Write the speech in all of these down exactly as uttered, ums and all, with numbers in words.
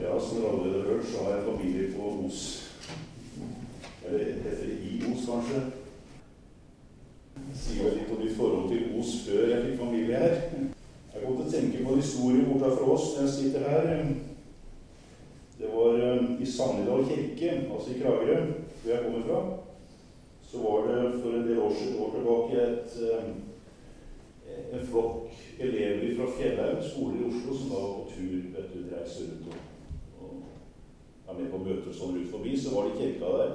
Ja, som dere allerede har hørt, så har jeg familie på Os. Eller heter det i Os, kanskje? Jeg sier vel litt om mitt forhold til Os før jeg fikk familie her. Jeg har gått til å tenke på en historie borte fra oss når jeg sitter her. Det var i Sandedal kirke, altså i Kragerø, hvor jeg kommer fra. Så var det for en del år siden år tilbake et, en flokk elever fra Fjellheim skole i Oslo som da var på tur, vet du, reiser rundt og, og er med på møter sånn rundt forbi, så var det kirka der.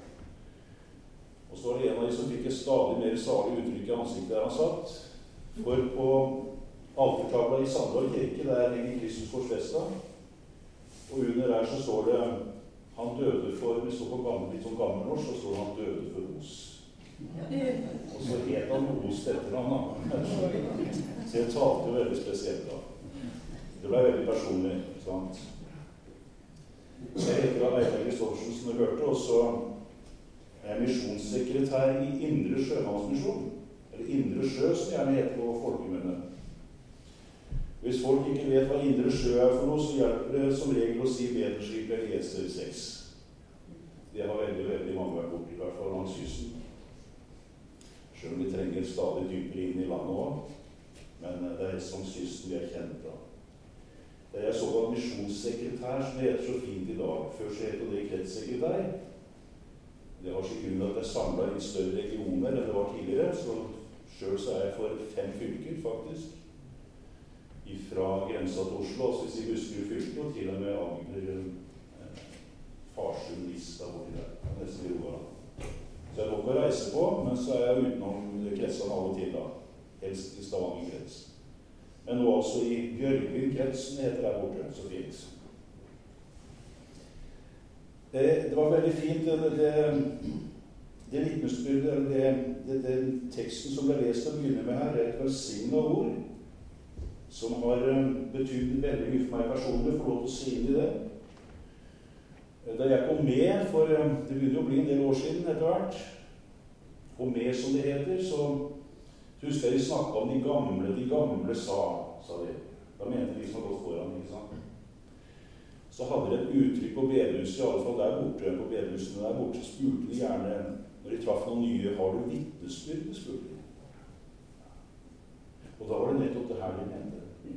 Og så var det en av de som fikk et stadig mer salig uttrykk i ansiktet der han satt. For på altertavla i Sandedal kirke, der henger Kristus korsfestet. Og under der så står det han døde for, det står på gammel, litt sånn gammelnorsk, så står det han døde for Os. Og så het han Os etter han da. Så jeg talte jo veldig spesielt da. Det ble veldig personlig, sant? Jeg heter da Einar Kristoffersen, som du hørte, og så er jeg misjonssekretær i Indre Sjømannsmisjon, eller Indre Sjø, som gjerne heter på folkemunne. Hvis folk ikke vet hva Indre Sjø er for noe, så hjelper det som regel å si Bedersvik eller Ester seks. Det har veldig, veldig mange vært borte, i hvert fall langs kysten. Selv om vi trenger stadig dypere inn i landet også, men det er som kysten vi er kjent av. Det er jeg såkalt misjonssekretær, som det heter så fint i dag. Før så heter det kretssekretær. Det har sin grunn at det er samlet i større regioner enn det var tidligere, så selv så er jeg for fem fylker, faktisk. Fra grensa til Oslo, altså hvis vi husker fylket, og til og med Agder, eh, Farsund, Lista, borti der. Nesten i Rogaland. Så jeg må ikke reise på, men så er jeg utenom kretsene av og til da. Helst i Stavanger-krets. Men nå altså i Bjørgvin-kretsen heter det borte, så fint. Det, det var veldig fint, det, det, det vitnesbyrdet, det, det, den teksten som ble lest og begynner med her, er et velsignet ord, som har betydd veldig mye for meg personlig, for lov til å si inn i det. Da jeg kom med, for det begynner å bli en del år siden etter hvert, og med som det heter, så husker jeg de snakket om de gamle, de gamle sa, sa de. Da mente de som har gått foran, ikke sant? Så hadde de et uttrykk på bedehuset, i alle fall der borte, på bedehusene der borte, spurte de gjerne, når de traff noen nye, har du vitnesbyrd, spurte de. Og da var det nettopp det her de mente.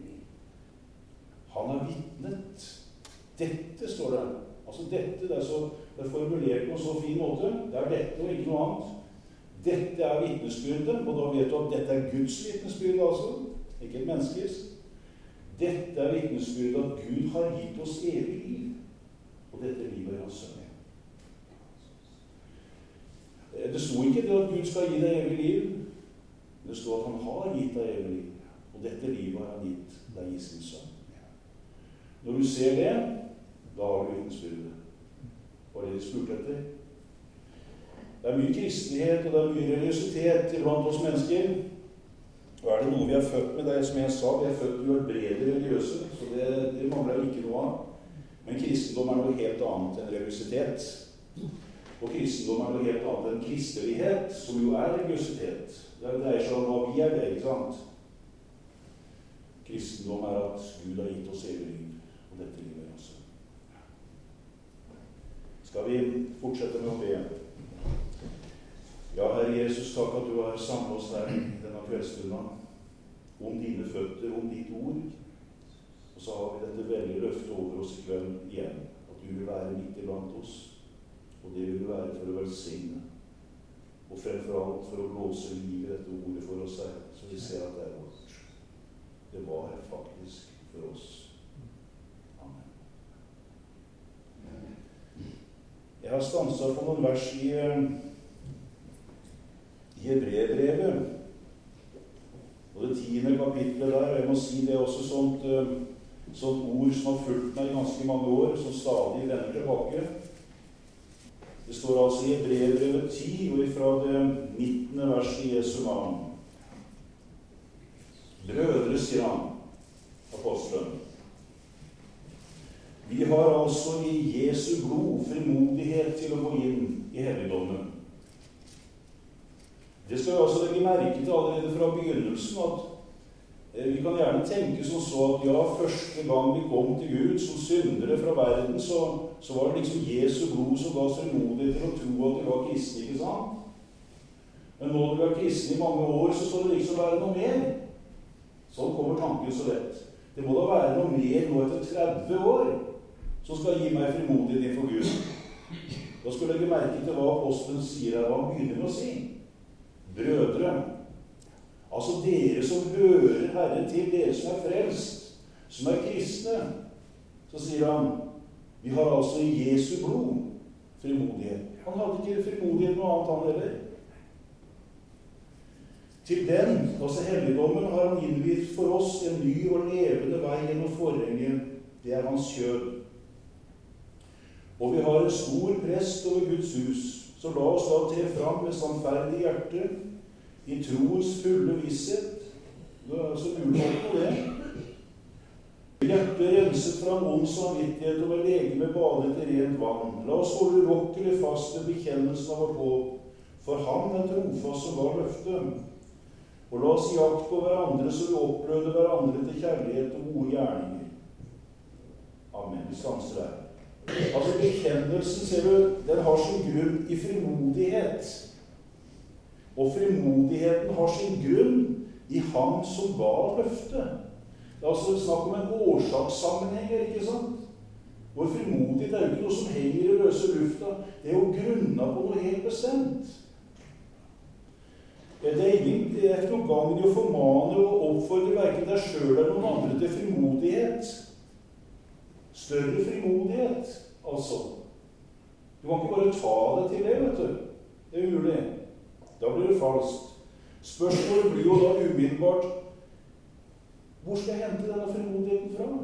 Han har vitnet. Dette står det. Altså dette, det er, så, det er formulert på en så fin måte. Det er dette og ikke noe annet. Dette er vitnesbyrdet, og da vet du at dette er Guds vitnesbyrd, altså. Ikke et menneskes. Dette er vitnesbyrdet at Gud har gitt oss evig liv. Og dette livet er hans sønn. Det sto ikke det at Gud skal gi deg evig liv. Det står at han har gitt deg evig liv. Og dette livet har han gitt deg i sin sønn. Når du ser det, da har du vitnesbyrdet. Hva er det de spurte etter? Det er mye kristenlighet, og det er mye religiøsitet blant oss mennesker. Og er det noe vi er født med, det er som jeg sa, vi er født med brede religiøse, så det, det mangler ikke noe av. Men kristendom er noe helt annet enn religiøsitet. Og kristendom er noe helt annet enn kristelighet, som jo er religiøsitet. Det dreier seg om hva vi er det, ikke sant? Kristendom er at Gud har gitt oss evig liv. Og dette livet også. Skal vi fortsette med å be? Ja, Herre Jesus, takk at du har samlet oss her denne kveldsstunden om dine føtter, om ditt ord. Og så har vi dette veldige løftet over oss i kveld igjen, at du vil være midt iblant oss, og det vil du være for å velsigne, og fremfor alt for å blåse liv i dette ordet for oss her, så vi ser at det er vårt. Det var faktisk for oss. Jeg har stanset på noen vers i, i Hebreerbrevet, og det tiende kapitlet der, og jeg må si det er også sånt, sånt ord som har fulgt meg i ganske mange år, som stadig vender tilbake. Det står altså i Hebreerbrevet ti, og ifra det nittende verset i Jesu navn. Brødre, sier han, apostelen. Vi har altså i Jesu blod frimodighet til å gå inn i helligdommen. Det skal vi altså legge merke til allerede fra begynnelsen, at Vi kan gjerne tenke som så at ja, første gang vi kom til Gud som syndere fra verden, så, så var det liksom Jesu blod som ga oss frimodighet til å tro at vi var kristne, ikke sant? Men nå når vi var kristne i mange år, så skal det liksom være noe mer. Sånn kommer tanken så lett. Det må da være noe mer nå etter tretti år som skal gi meg frimodighet innenfor Gud. Da skal jeg legge merke til hva apostelen sier her, hva han begynner med å si. Brødre, altså dere som hører Herren til, dere som er frelst, som er kristne, så sier han, vi har altså i Jesu blod frimodighet. Han hadde ikke frimodighet noe annet han heller. Til den, altså helligdommen, har han innvitt for oss en ny og levende vei gjennom forhenget. Det er hans kjød. Og vi har en stor prest over Guds hus, så la oss da tre fram med sannferdig hjerte, i troens fulle visshet. Det er altså mulig på det. Hjertet renset fra en ond samvittighet og med legeme badet i rent vann. La oss holde urokkelig fast ved bekjennelsen av vårt håp, for han er trofast som var løftet. Og la oss gi akt på hverandre, så vi oppløder hverandre til kjærlighet og gode gjerninger. Amen. Vi stanser her. Altså, bekjennelsen, ser du, den har sin grunn i frimodighet. Og frimodigheten har sin grunn i ham som ga løftet. Det er altså snakk om en årsakssammenheng, ikke sant? Hvor frimodighet er jo ikke noe som henger i løse lufta. Det er jo grunnet på noe helt bestemt. Det er ingen, det er ikke noen gang i å formane og oppfordre hverken deg selv eller noen andre til frimodighet. Større frimodighet, altså. Du kan ikke bare ta det til det, vet du. Det er umulig. Da blir det falskt. Spørsmålet blir jo da umiddelbart, hvor skal jeg hente denne frimodigheten fra?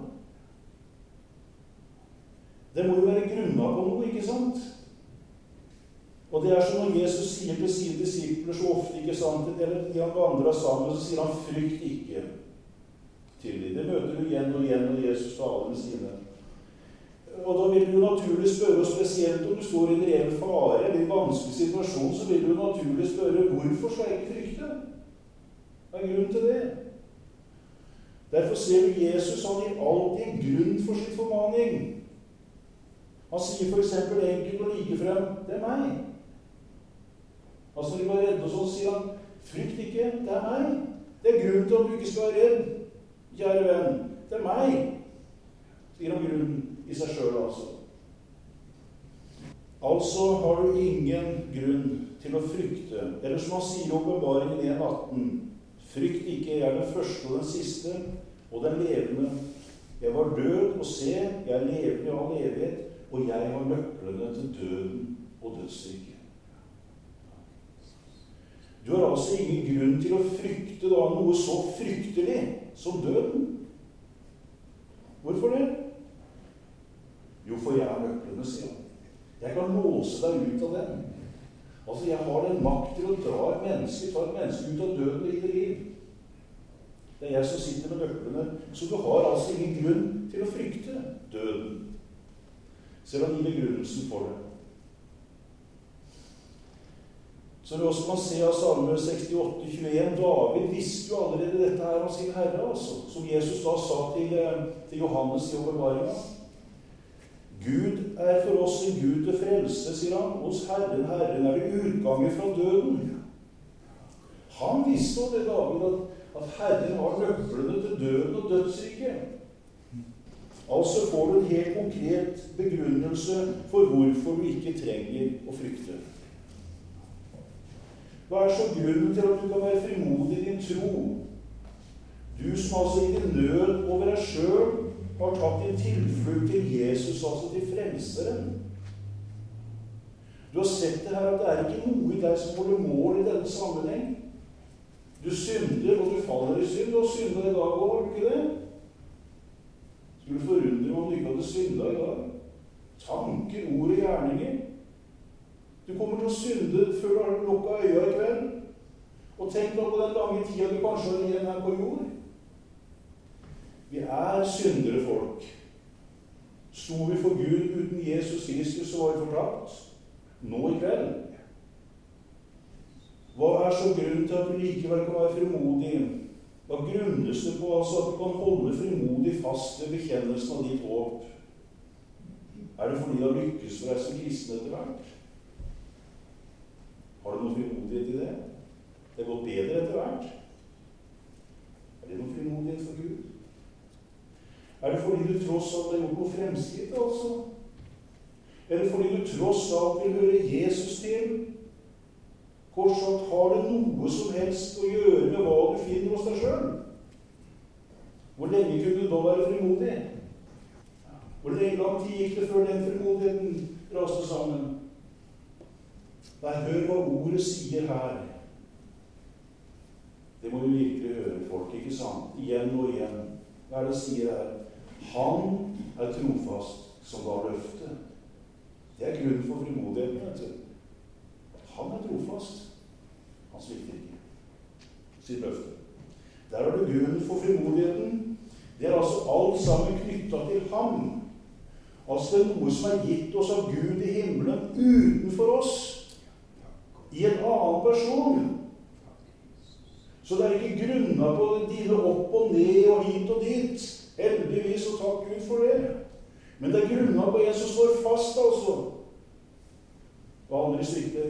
Det må jo være grunnet på noe, ikke sant? Og det er som når Jesus sier til sine disipler så ofte, ikke sant, eller de han vandrer sammen, så sier han, frykt ikke til dem. Det møter du igjen og igjen når Jesus taler med sine. Og da vil du naturlig spørre, og spesielt om du står i en reell fare eller i en vanskelig situasjon, så vil du naturlig spørre, hvorfor skal jeg ikke frykte? Hva er grunnen til det? Derfor ser du Jesus, han gir alltid grunn for sin formaning. Han sier for eksempel enkelt og likefrem, det er meg. Altså når de var redde og sånn, sier han, frykt ikke, det er meg. Det er grunn til at du ikke skal være redd, kjære venn. Det er meg. Sier han grunnen i seg selv, altså. Altså har du ingen grunn til å frykte. Eller som han sier i Åpenbaringen en atten, frykt ikke, jeg er den første og den siste, og den levende. Jeg var død, og se, jeg er levende i all evighet, og jeg har nøklene til døden og dødsriket. Du har altså ingen grunn til å frykte da noe så fryktelig som døden. Hvorfor det? Jo, for jeg har nøklene, sier han. Jeg kan låse deg ut av den. Altså, jeg har den makt til å dra et menneske, ta et menneske ut av døden og inn i liv. Det er jeg som sitter med nøklene. Så du har altså ingen grunn til å frykte døden. Selv om gir begrunnelsen for det. Så vi også kan se av Salme sekstiåtte tjueen, David visste jo allerede dette her om sin Herre, altså, som Jesus da sa til, til Johannes i Åpenbaringen. Gud er for oss en Gud til frelse, sier han. Hos Herren, Herren er det utgangen fra døden. Han visste om det, David, at, at Herren har nøklene til døden og dødsriket. Altså får du en helt konkret begrunnelse for hvorfor du ikke trenger å frykte. Hva er så grunnen til at du kan være frimodig i din tro? Du som altså i din nød over deg selv har tatt din tilflukt til Jesus, altså til frelseren. Du har sett det her at det er ikke noe i deg som holder mål i denne sammenheng. Du synder, og du faller i synd, og synder i dag også, har du ikke det? Skulle forundre om du ikke hadde syndet i dag. Tanker, ord og gjerninger. Du kommer til å synde før du har lukket øya i kveld. Og tenk nå på den lange tida du kanskje har igjen her på jord. Vi er syndere folk. Sto vi for Gud uten Jesus Kristus, så var vi fortapt. Nå i kveld. Hva er så grunnen til at du likevel kan være frimodig? Da grunnes det på altså, at du kan holde frimodig fast ved bekjennelsen av ditt håp. Er det fordi det har lykkes for deg som kristen etter hvert? Har du noen frimodighet i det? Det er gått bedre etter hvert. Er det noen frimodighet for Gud? Er det fordi du tross alt har gjort noe fremskritt, altså? Er det fordi du tross alt vil høre Jesus til? Kort sagt, har det noe som helst å gjøre med hva du finner hos deg selv? Hvor lenge kunne du da være frimodig? Hvor lang tid gikk det før den frimodigheten raste sammen? Nei, hør hva ordet sier her. Det må du virkelig høre, folk, ikke sant? Igjen og igjen. Hva er det sier her? Han er trofast som ga løftet. Det er grunnen for frimodigheten. Han er trofast. Han svikter ikke sitt løfte. Der er det grunnen for frimodigheten. Det er altså alt sammen knyttet til ham. Altså det er noe som er gitt oss av Gud i himmelen utenfor oss. I en annen person. Så det er ikke grunnet på dine opp og ned og hit og dit. Heldigvis, og takk Gud for det. Men det er grunnet på en som står fast, altså. Og andre svikter.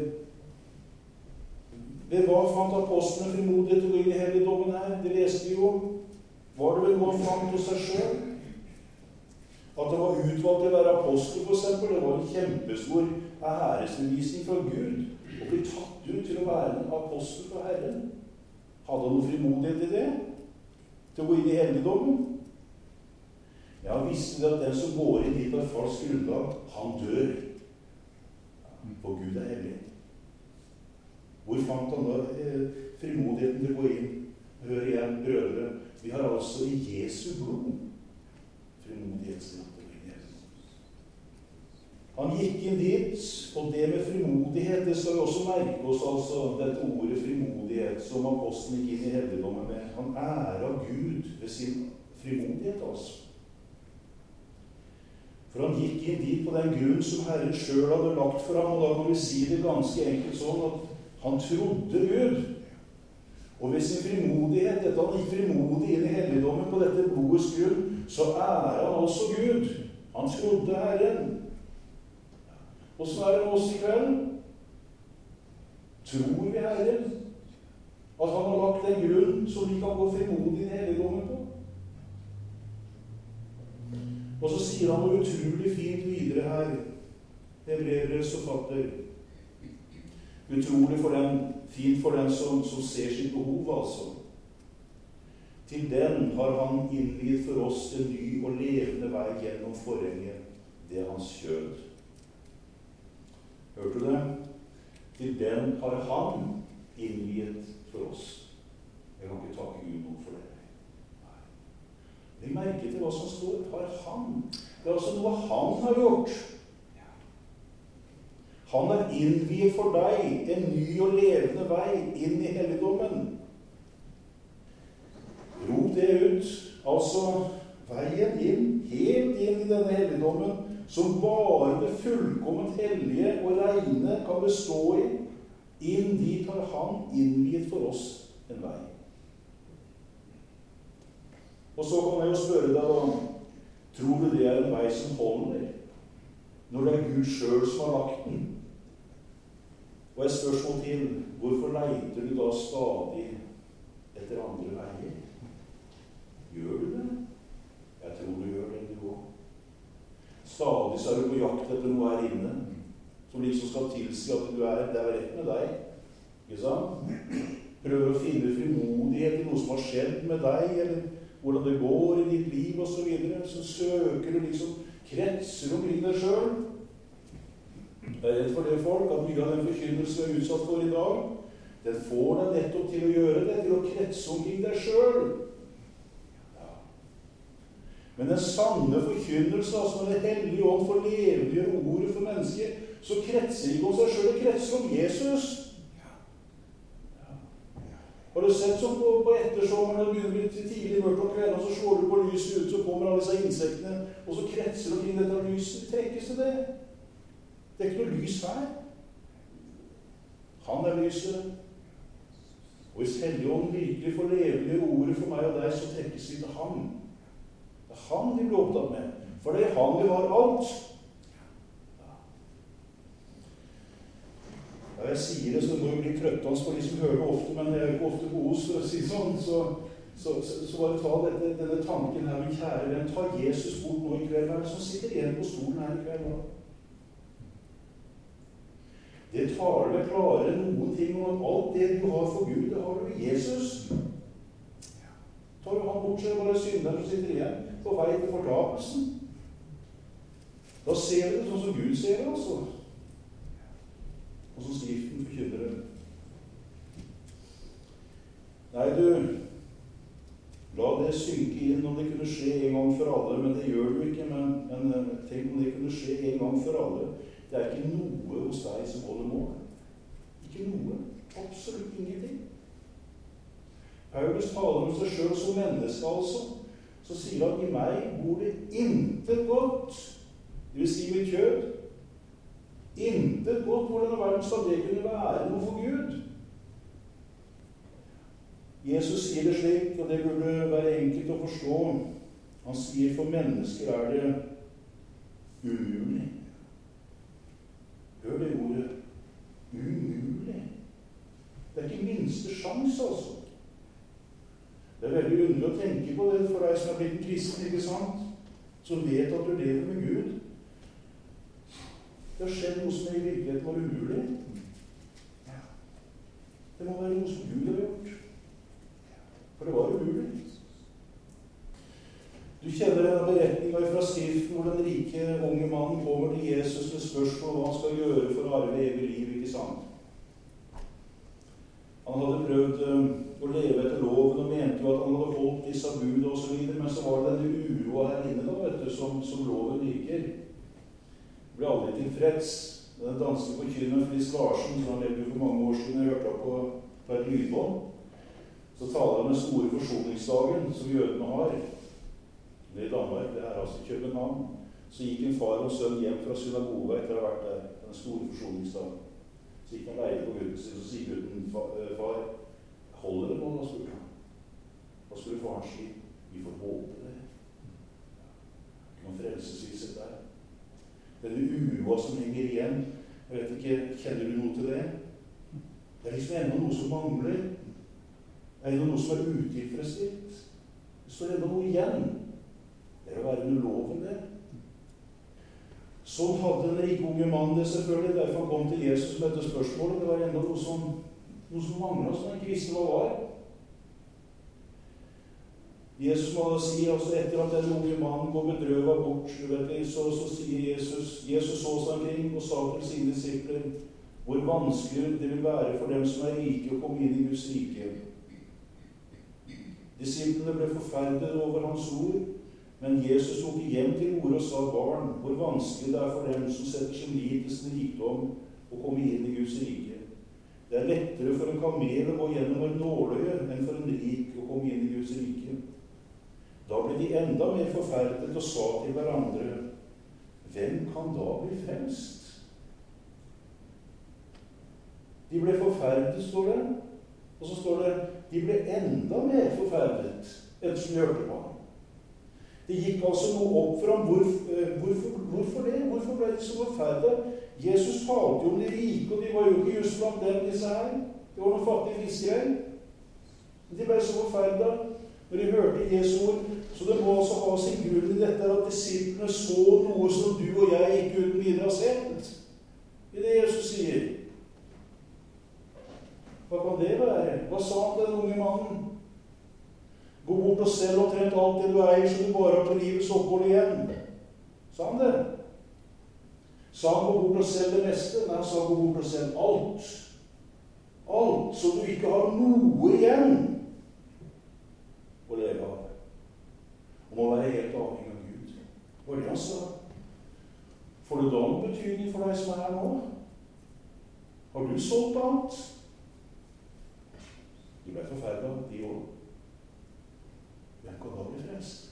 Ved hva fant apostlene frimodighet til å gå inn i helligdommen her? Det leste vi jo. Var det vel noe han fant hos seg selv? At det var utvalgt til å være apostel, for eksempel, det var en kjempestor æresbevisning fra Gud. Å bli tatt ut til å være en apostel for Herren. Hadde han noe frimodighet i det? Til å gå inn i helligdommen? Ja, visste det at den som går inn dit på et falsk grunnlag, han dør. For Gud er hellig. Hvor fant han da eh, frimodigheten til å gå inn? Hør igjen, brødre. Vi har altså i Jesu blod frimodigheten til å gå inn i helligdommen. Han gikk inn dit, og det med frimodighet, det skal vi også merke oss, altså, dette ordet frimodighet, som apostelen gikk inn i helligdommen med. Han ærer Gud ved sin frimodighet, altså. For han gikk inn dit på den grunn som Herren selv hadde lagt for ham, og da kan vi si det ganske enkelt sånn at han trodde Gud. Og ved sin frimodighet, dette han gikk frimodig inn i helligdommen på dette blodets grunn, så ærer han også Gud. Han trodde Herren. Og så er det med oss i kveld. Tror vi Herren? At han har lagt den grunn som vi kan gå frimodig inn i helligdommen på? Og så sier han noe utrolig fint videre her. Hebreerbrevets forfatter. Utrolig for den, fint for den som, som ser sitt behov, altså. Til den har han innviet for oss en ny og levende vei gjennom forhenget. Det er hans kjød. Hørte du det? Til den har han innviet for oss. Jeg kan ikke takke Gud nok for det. Vi merker til hva som står. Har han. Det er altså noe han har gjort. Han har innviet for deg en ny og levende vei inn i helligdommen. Rop det ut. Altså veien inn, helt inn i denne helligdommen, som bare det fullkomment hellige og reine kan bestå i. Inn dit har han innviet for oss en vei. Og så kan jeg jo spørre deg da, tror du det er en vei som holder, når det er Gud selv som har lagt den? Og et spørsmål til, hvorfor leiter du da stadig etter andre veier? Gjør du det? Jeg tror du gjør det, du også. Stadig så er du på jakt etter noe her inne, som liksom skal tilsi at du er, det er rett med deg. Ikke sant? Prøver å finne frimodighet i noe som har skjedd med deg, eller hvordan det går i ditt liv og så videre, så søker du liksom kretser omkring deg selv. Jeg er redd for det, folk, at mye av den forkynnelse vi er utsatt for i dag, den får deg nettopp til å gjøre det, til å kretse omkring deg selv. Ja. Men den sanne forkynnelse, altså når det hellige ånd får levendegjøre ordet for mennesker, så kretser ikke om seg selv, det kretser om Jesus. Har du sett sånn på, på ettersommeren, når det begynner å bli til tidlig mørkt om kvelden, og så slår du på lyset ut, så kommer alle disse insektene, og så kretser du omkring dette lyset. Trekkes det det? Det er ikke noe lys her. Han er lyset. Og hvis Helligånden virkelig får leveliggjøre ordet for meg og deg, så trekkes vi til ham. Det er han vi blir opptatt med. For det er han vi har alt. Ja, jeg sier det, så det må jo bli trøttende for de som hører det ofte, men jeg er ikke ofte på os, for å si sånn. Så, så, så, så bare ta dette, denne tanken her, min kjære venn, ta Jesus bort nå i kveld. Hva er det som sitter igjen på stolen her i kveld da? Det taler deg klarere noen ting om at alt det du har for Gud, det har du i Jesus. Tar du han bort, så er det bare synderen som sitter igjen på vei til fortapelsen. Da ser vi det sånn som Gud ser det, altså. Og som Skriften forkynner det. Nei, du, la det synke inn om det kunne skje en gang for alle, men det gjør du ikke, men, men tenk om det kunne skje en gang for alle. Det er ikke noe hos deg som holder mål. Ikke noe. Absolutt ingenting. Paulus taler om seg selv som menneske, altså. Så sier han, i meg bor det intet godt. Det vil si mitt kjød. Intet godt. Hvordan i verden skal det kunne være noe for Gud? Jesus sier det slik, og det burde være enkelt å forstå. Han sier, for mennesker er det umulig. Hør det ordet. Umulig. Det er ikke minste sjans, altså. Det er veldig underlig å tenke på det for deg som er blitt en kristen, ikke sant? Som vet at du lever med Gud. Det har skjedd noe som i virkeligheten var umulig. Det må være noe som Gud har gjort. For det var umulig. Du kjenner denne beretningen fra Skriften hvor den rike unge mannen kommer til Jesus med spørsmål hva han skal gjøre for å arve evig liv, ikke sant? Han hadde prøvd um, å leve etter loven og mente jo at han hadde holdt disse bud og så videre, men så var det denne uroa her inne da, vet du, som, som loven virker. Det ble aldri tilfreds. Den danske forkynneren Fris Larsen, som han levde for mange år siden, jeg hørte på på et lydbånd, så taler han den store forsoningsdagen som jødene har. Det i Danmark, det er altså København. Så gikk en far og sønn hjem fra synagoga etter å ha vært der, den store forsoningsdagen. Så gikk han leide på gutten sin, så sier gutten, far, holder det nå, da, spurte han. Hva skulle faren si? Vi får håpe det. Ikke noen frelsesvishet der. Denne uroa som henger igjen, jeg vet ikke, kjenner du noe til det? Det er liksom enda noe som mangler. Det er enda noe som er utilfredsstilt. Det står enda noe igjen. Det er å være under loven det. Så hadde den rike unge mannen det selvfølgelig, derfor han kom til Jesus med dette spørsmålet. Det var enda noe som, noe som manglet, som han ikke visste hva var. Jesus må da si, altså etter at den unge mannen går bedrøvet bort, så, så sier Jesus, Jesus så seg omkring og sa til sine disipler, hvor vanskelig det vil være for dem som er rike å komme inn i Guds rike. Disiplene ble forferdet over hans ord, men Jesus tok hjem til ordet og sa, barn, hvor vanskelig det er for dem som setter sin lit til sin rikdom å komme inn i Guds rike. Det er lettere for en kamel å gå gjennom en nåløye enn for en rik å komme inn i Guds rike. Da ble de enda mer forferdet og sa til hverandre, hvem kan da bli frelst? De ble forferdet, står det. Og så står det, de ble enda mer forferdet ettersom de hørte på ham. Det gikk altså noe opp for ham. Hvor, hvorfor, hvorfor det? Hvorfor ble de så forferdet? Jesus talte jo om de rike, og de var jo ikke just blant dem, disse her. Det var noen fattige fiskere. De ble så forferdet når de hørte Jesu ord. Så det må også ha sin grunn i dette at disiplene så noe som du og jeg ikke uten videre har sett. I det Jesus sier. Hva kan det være? Hva sa han til den unge mannen? Gå bort og selg omtrent alt det du eier, så du bare har på livets opphold igjen. Sa han det? Sa han gå bort og selg det meste? Nei, han sa gå bort og selg alt. Alt, så du ikke har noe igjen å leve av. Og må være helt avhengig av Gud. Hva er det han sa? Får det da noen betydning for deg som er her nå? Har du solgt alt? De ble forferdet de år. Hvem kan da bli frelst?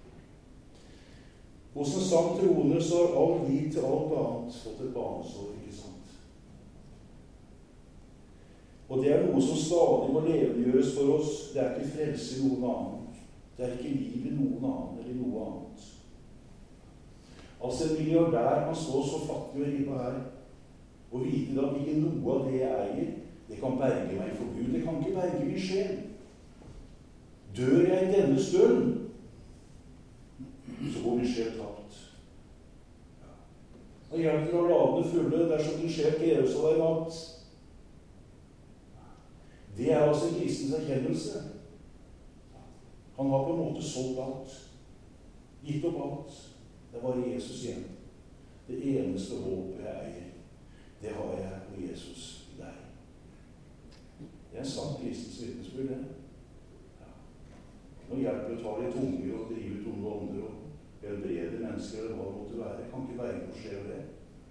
Hos en sann troende så har all liv til alt annet fått et banesår, ikke sant? Og det er noe som stadig må levendegjøres for oss. Det er ikke frelse i noen annen. Det er ikke liv i noen annen eller noe annet. Altså en milliardær kan stå så fattig og ribba her og vite at ikke noe av det jeg eier, det kan berge meg for Gud. Det kan ikke berge min sjel. Dør jeg i denne stund, så går min sjel tapt. Og hjelper å lade det fulle dersom din sjel greves av deg i natt. Det er altså en kristens erkjennelse. Han har på en måte solgt alt. Gitt opp alt. Det var Jesus igjen. Det eneste håpet jeg eier, det har jeg på Jesus i deg. Det er en sann kristens vitnesbyrd, det. Ja. Nå hjelper det å ta litt tunger og drive ut onde ånder og helbrede mennesker eller hva det måtte være. Jeg kan ikke være noe skje over det.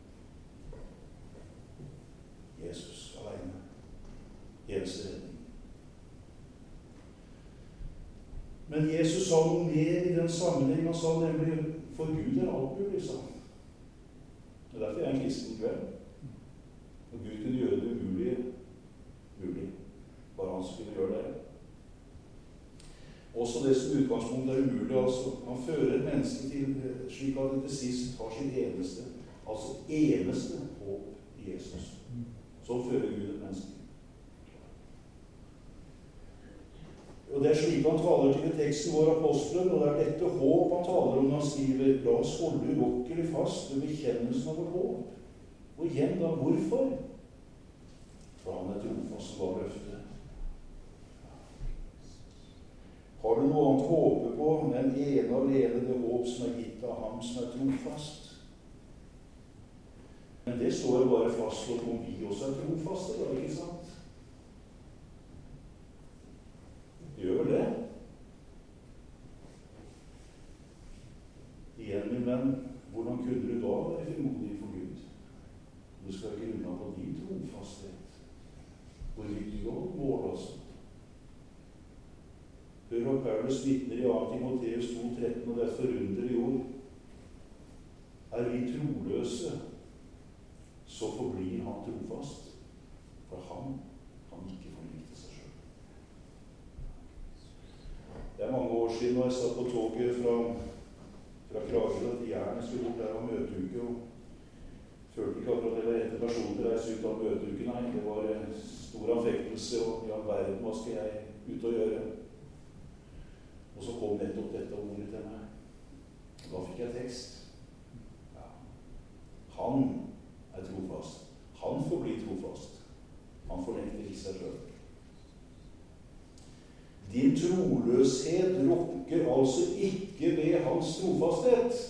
Jesus alene. Eneste redning. Men Jesus sa noe mer i den sammenheng. Han sa nemlig, for Gud er alt mulig, sa han. Det er derfor jeg er en kristen kveld. Og Gud kunne gjøre det umulige mulig. Bare han som kunne gjøre det. Også det som utgangspunkt er umulig, altså. Han fører et menneske til, slik at det til sist har sin eneste, altså eneste håp i Jesus. Så fører Gud et menneske. Og det er slik han taler til teksten vår apostelen, og det er dette håp han taler om når han skriver, la oss holde urokkelig fast ved bekjennelsen av vår håp. Og igjen da, hvorfor? For han er trofast som var løftet. Har du noe annet å håpe på, men ene og alene det håp som er gitt av ham som er trofast? Men det står jo bare fastslått om vi også er trofaste, da, ikke sant? Gjør det. Igjen, min venn, hvordan kunne du da være frimodig for Gud? Du skal ikke unna på din trofasthet. Hvor vil du holde mål, altså? Hør hva Paulus vitner i andre Timoteus to tretten, og det er et forunderlig ord. Er vi troløse, så forblir han trofast, for han kan ikke forlikte seg selv. Det er mange år siden når jeg satt på toget fra, fra Kragerø til Jæren. Jeg skulle bort der av møteuke, og følte ikke akkurat det var rette person til å reise ut av møteuken. Nei, det var en stor anfektelse, og i all verden, hva skal jeg ut og gjøre? Og så kom nettopp dette ordet til meg. Da fikk jeg tekst. Ja. Han er trofast. Han får bli trofast. Han fornekter ikke seg selv. Din troløshet rokker altså ikke ved hans trofasthet.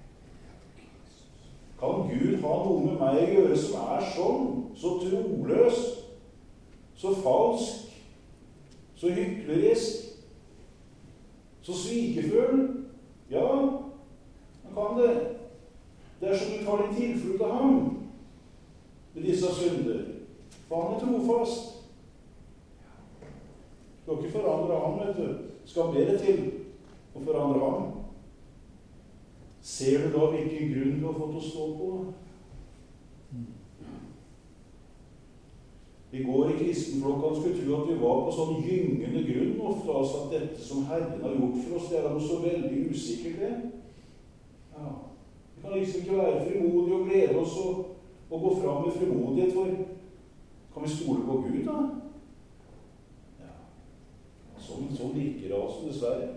Kan Gud ha noe med meg å gjøre som er sånn, så troløs, så falsk, så hyklerisk, så svikefull? Ja, han kan det. Det er som du tar din tilflukt av ham med disse synder. For han er trofast. Du skal ikke forandre ham, vet du. Skal mer til å forandre ham. Ser du da hvilken grunn du har fått å stå på? Vi går i kristenflokken og skulle tro at vi var på sånn gyngende grunn ofte, altså at dette som Herren har gjort for oss, det er noe så veldig usikkert det. Ja. Vi kan liksom ikke være frimodige og glede oss og, og gå fram med frimodighet, for kan vi stole på Gud da? Ja. Sånn, sånn virker det altså, dessverre.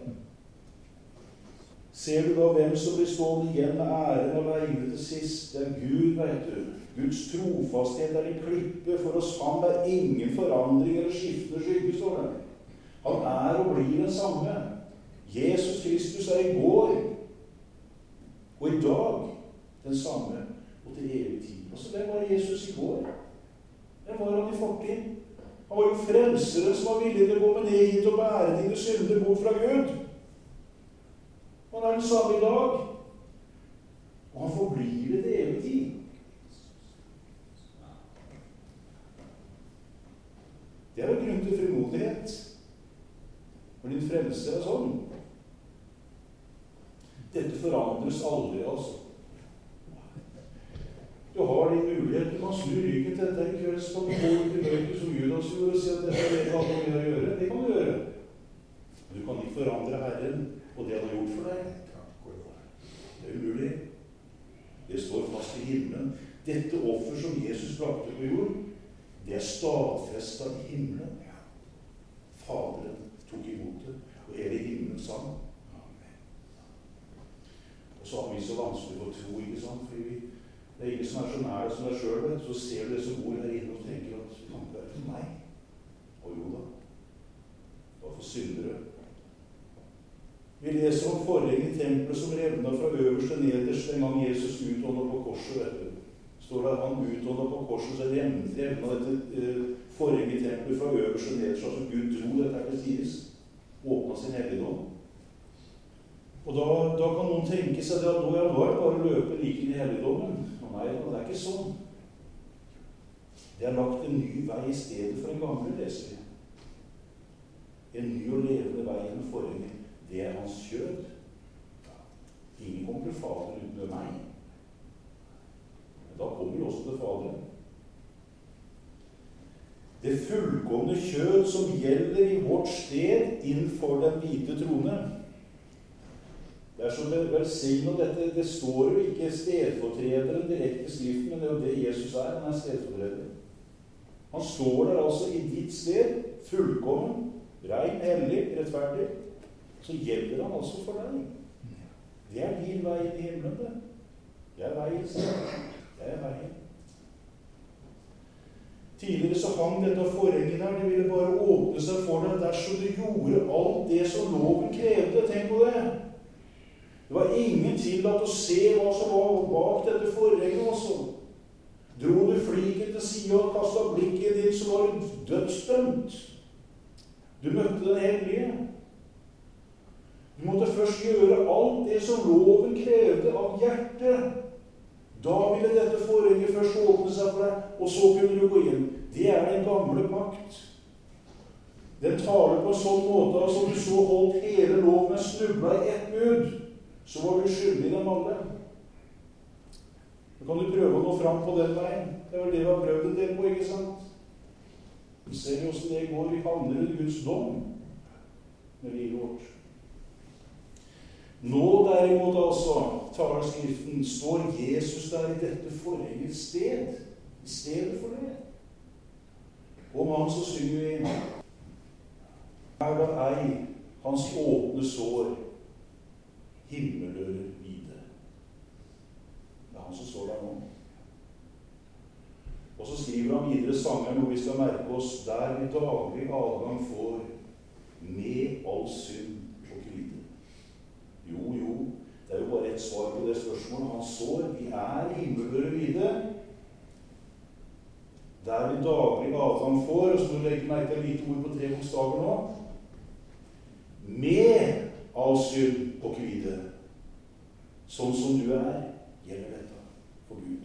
Ser du da hvem som blir stående igjen med æren og leide til sist? Det er Gud, vet du. Guds trofasthet er en klippe for oss. Han er ingen forandring eller skiftende skygge, står det. Han er og blir den samme. Jesus Kristus er i går og i dag den samme og til evig tid. Altså, hvem var Jesus i går? Hvem var han i fortid? Han var jo frelseren som var villig til å gå med ned hit og bære dine synder bort fra Gud. Han er den samme i dag. Og han forblir det til evig tid. Det er jo grunn til frimodighet. For din frelse er sånn. Dette forandres aldri, altså. Du har har din mulighet. Du kan snu ryggen til dette i kveld, så kan du gå ut i mørket som Judas gjorde og si at dette er det han har å gjøre. Det kan du gjøre. Men du kan ikke forandre Herren og det han har gjort for deg. Det er umulig. Det står fast i himmelen. Dette offer som Jesus brakte på jord, det er stadfestet i himmelen. Faderen tok imot det, og hele himmelen sang. Og så har vi så vanskelig for å tro, ikke sant? Fordi vi, det er ingen som er så nær som deg selv. Så ser du det som bor her inne og tenker at det kan ikke være for meg. Og jo da, det var for syndere. Vi leser om forhenget i tempelet som revnet fra øverste nederst en gang Jesus utåndet på korset, vet du. Står det at han utåndet på korset, så revnet dette eh, forhenget i tempelet fra øverste nederst, altså Gud dro dette her til sides, åpnet sin helligdom. Og da, da kan noen tenke seg at nå er det bare å løpe like inn i helligdommen. Og nei, det er ikke sånn. Det er lagt en ny vei i stedet for en gammel, leser vi. En ny og levende vei gjennom forhenget. Det er hans kjød. Ingen kommer til Faderen uten ved meg. Men da kommer vi også til Faderen. Det fullkomne kjød som gjelder i vårt sted innenfor den hvite trone. Det er som velsignet dette. Det står jo ikke stedfortrederen direkte i skriften, men det er jo det Jesus er. Han er stedfortreder. Han står der altså i ditt sted, fullkommen, rein, hellig, rettferdig. Så gjelder han altså for deg. Det er din vei inn i himmelen, det. Det er veien, det er veien. Tidligere så hang dette forhenget der. Det ville bare åpne seg for deg dersom du gjorde alt det som loven krevde. Tenk på det. Det var ingen tillatt å se hva som var bak dette forhenget også. Dro du fliken til siden og kastet blikket ditt, så var du dødsdømt. Du møtte den hellige. Du måtte først gjøre alt det som loven krevde av hjertet. Da ville dette forhenget først åpne seg for deg, og så kunne du gå inn. Det er den gamle pakt. Den taler på en sånn måte at som du så holdt hele loven med snubla i ett bud, så var du skyldig dem alle. Så kan du prøve å nå fram på den veien. Det var det vi har prøvd en del på, ikke sant? Vi ser jo hvordan det går. Vi handler i Guds dom med livet vårt. Nå derimot altså, taler skriften, står Jesus der i dette forhengets sted. I stedet for det. Om han så synger vi, er da ei hans åpne sår, himmeldører vide. Det er han som står der nå. Og så skriver han videre sangeren, hvor vi skal merke oss, der vi daglig adgang får med all synd og kvide. Jo, jo, det er jo bare et svar på det spørsmålet. Han sår, vi er himmeldører vide. Der vi daglig adgang får, og så må du legge meg til litt ord på tre bokstaver nå, med all synd og kvide. Sånn som du er, gjelder dette for Gud.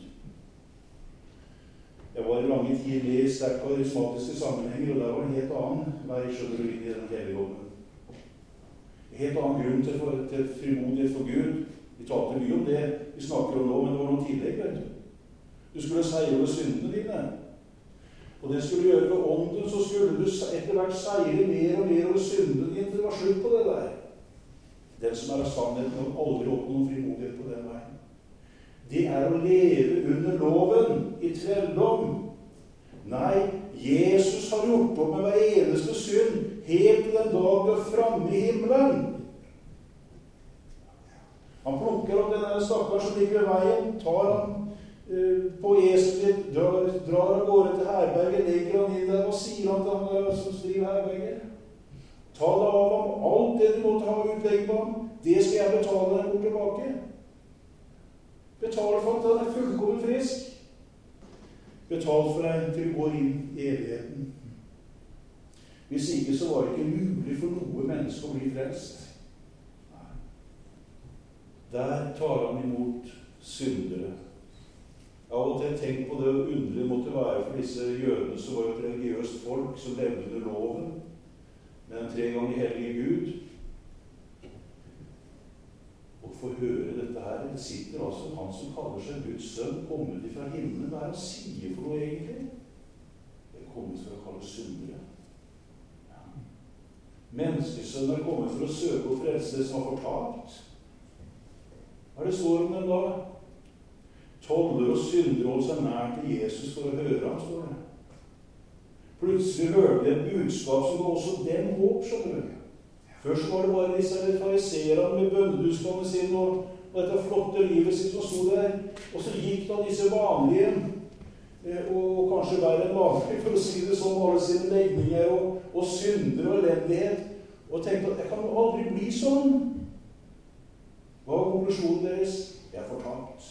Jeg var i lange tid med i sterkt karismatiske sammenhenger, og der var en helt annen vei, skjønner du, inn i den helligdommen. En helt annen grunn til, for, til frimodighet for Gud. Vi talte mye om det vi snakker om nå, men det var noe tillegg, vet du. Du skulle seire over syndene dine. Og det skulle du gjøre ved ånden, så skulle du etter hvert seire mer og mer over syndene dine til det var slutt på det der. Den som er av sannheten, har aldri oppnådd noen frimodighet på den veien. Det er å leve under loven i trelldom. Nei, Jesus har gjort opp med hver eneste synd helt til den dag du er framme i himmelen. Han plukker opp denne stakkar som ligger ved veien, tar han uh, på eselet, drar, drar av gårde til herberget, legger han inn der, og sier han til han der som skriver herberget. Ta det av ham, alt det du måtte ha utlegg på ham, det skal jeg betale deg bort tilbake. Betal for at han er fullkommen frisk. Betal for deg til å gå inn i evigheten. Hvis ikke så var det ikke mulig for noe menneske å bli frelst. Nei. Der tar han imot syndere. Av og til tenk på det underlige måtte være for disse jødene som var et religiøst folk som levde under loven, med en tre ganger hellige Gud. Og få høre dette her det sitter altså han som kaller seg Guds sønn, kommet fra himmelen. Hva er han sier for noe egentlig? Det er kommet for å kalle syndere. Ja. Menneskesønnen er kommet for å søke og frelse det som har fortapt. Hva er det står om den da? Toller og syndere holdt seg nær til Jesus for å høre ham, står det. Plutselig hørte de et budskap som ga også dem håp, skjønner du. Først var det bare disse fariserene med bønnebuskene sine og, og dette flotte livet sitt som stod der. Og så gikk da disse vanlige, eh, og kanskje verre enn vanlig, for å si det sånn, alle sine legninger og, og synder og elendighet, og tenkte at jeg kan aldri bli sånn. Hva var konklusjonen deres? Jeg er fortapt.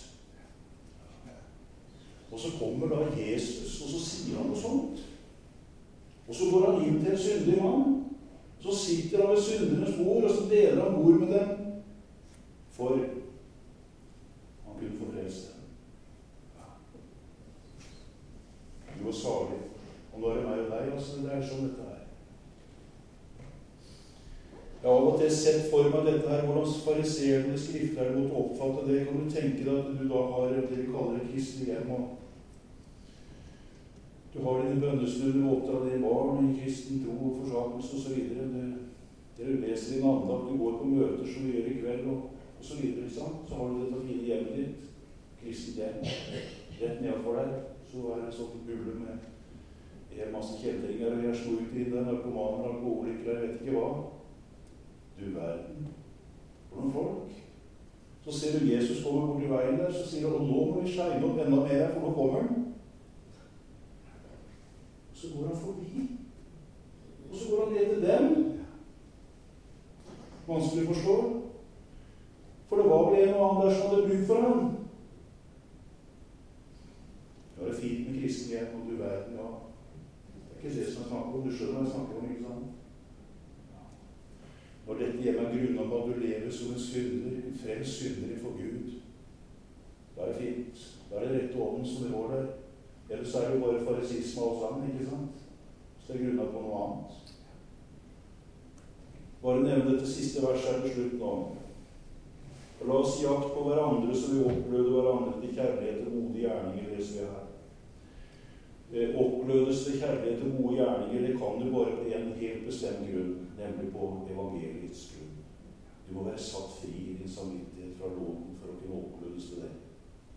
Og så kommer da Jesus, og så sier han noe sånt. Og så går han inn til en syndig mann. Så sitter han ved syndernes bord, og så deler han bord med dem. For han kunne få frelse dem. Ja. Du var salig. Og nå er det meg og deg, altså. Det er sånn dette her. Jeg har av og til sett for meg dette her, hvordan fariserene skrifterne måtte oppfatte det. Kan du tenke deg at du da har det vi kaller et kristelig hjem, og du har dine bønnestunder og oppdrar dine barn i kristen tro og forsakelse og så videre. Dere leser din andakt, du går på møter som vi gjør i kveld og, og så videre. Sant? Så har du dette fine hjemmet ditt, kristent hjem. Rett nedenfor deg så er det en sånn bulle med en masse kjeltringer, og jeg slo ut i det, narkomaner, alkoholikere, jeg vet ikke hva. Du verden, for noen folk. Så ser du Jesus kommer bort i veien der, så sier han, og nå må vi skjene opp enda mer her, for nå kommer han. Så går han forbi. Og så går han ned til dem. Vanskelig å forstå. For det var vel en og annen der som hadde bruk for ham. Det var det fint med kristenhet, og du verden, ja. Det er ikke det som jeg snakker om. Du skjønner hva jeg snakker om, ikke sant? Ja. Når dette hjemme er grunnet på at du lever som en synder, en frelst synder for Gud, da er det fint. Da er det rette ånden som det går der. Ellers er det jo bare farisisme og alt sammen, ikke sant? Så det er grunnet på noe annet. Bare nevne dette siste verset her til slutt nå. For la oss jakt på hverandre, så vi oppløder hverandre til kjærlighet og gode gjerninger, det som vi har. Eh, opplødes til kjærlighet og gode gjerninger, det kan du bare på en helt bestemt grunn, nemlig på evangeliets grunn. Du må være satt fri i din samvittighet fra loven for å kunne opplødes til det.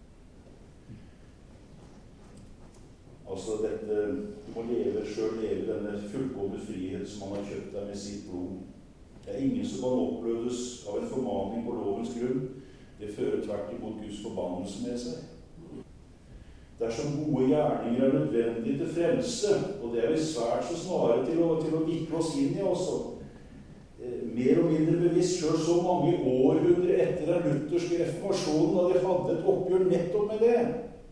Altså dette, du må leve, selv leve denne fullkomne frihet som han har kjøpt deg med sitt blod. Det er ingen som kan opplødes av en formaning på lovens grunn. Det fører tvert imot Guds forbannelse med seg. Dersom gode gjerninger er nødvendig til frelse, og det er vi svært så snare til å, til å vikle oss inn i også, eh, mer og mindre bevisst selv så mange århundre etter den lutherske reformasjonen, da de hadde et oppgjør nettopp med det.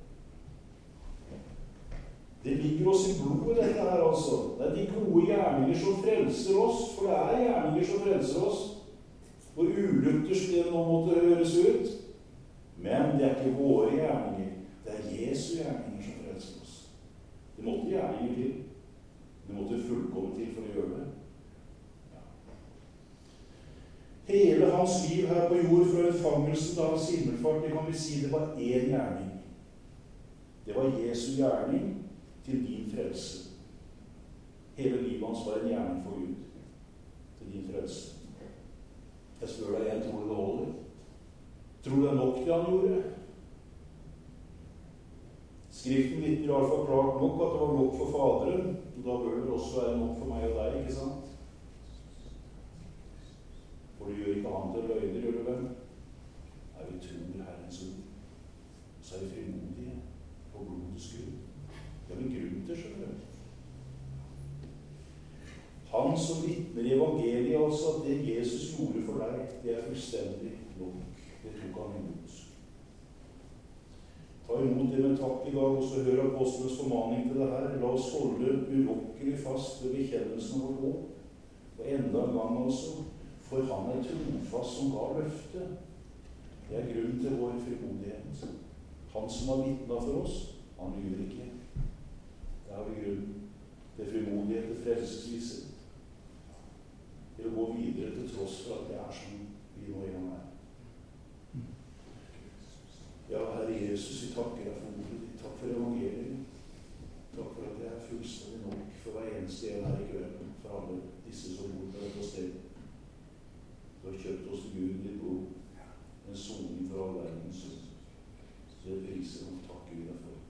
Det ligger oss i blodet, dette her altså. Det er de gode gjerninger som frelser oss, for det er gjerninger som frelser oss. Hvor uluttersk det nå måtte høres ut. Men det er ikke våre gjerninger. Det er Jesu gjerninger som frelser oss. Det måtte gjerninger til. Det måtte fullkomme til for å gjøre det. Ja. Hele hans liv her på jord fra unnfangelsen til hans himmelfart, det kan vi si det var én gjerning. Det var Jesu gjerning til din frelse. Hele livet hans var en gjerning for Gud. Til din frelse. Jeg spør deg igjen, tror du det holder? Tror du det er nok det han gjorde? Skriften vitner i hvert fall klart nok at det var nok for Faderen, og da bør det også være nok for meg og deg, ikke sant? For du gjør ikke han til løgner, gjør du vel? Nei, vi tror Herrens ord. Så er vi frimodige på blodets grunn. Det er en grunn til, skjønner du. Han som vitner i evangeliet, altså at det Jesus gjorde for deg, det er fullstendig nok. Det tok han imot. Ta imot det med takk i dag, og så hør apostelens formaning til det her. La oss holde urokkelig fast ved bekjennelsen av vår håp. Og enda en gang altså, for han er trofast som ga løftet. Det er grunn til vår frimodighet. Han som har vitnet for oss, han lyver ikke. Det har vi grunn til frimodighet, til frelsesvise. Til å gå videre til tross for at det er som vi nå igjen er. Jesus, vi takker deg for ordet ditt. Takk for evangeliet. Takk for at det er fullstendig nok for hver eneste en her i kveld, for alle disse som bor på dette stedet. Du har kjøpt oss til Gud ditt blod, en soning for all verdens synd. Så det priser og takker vi deg for.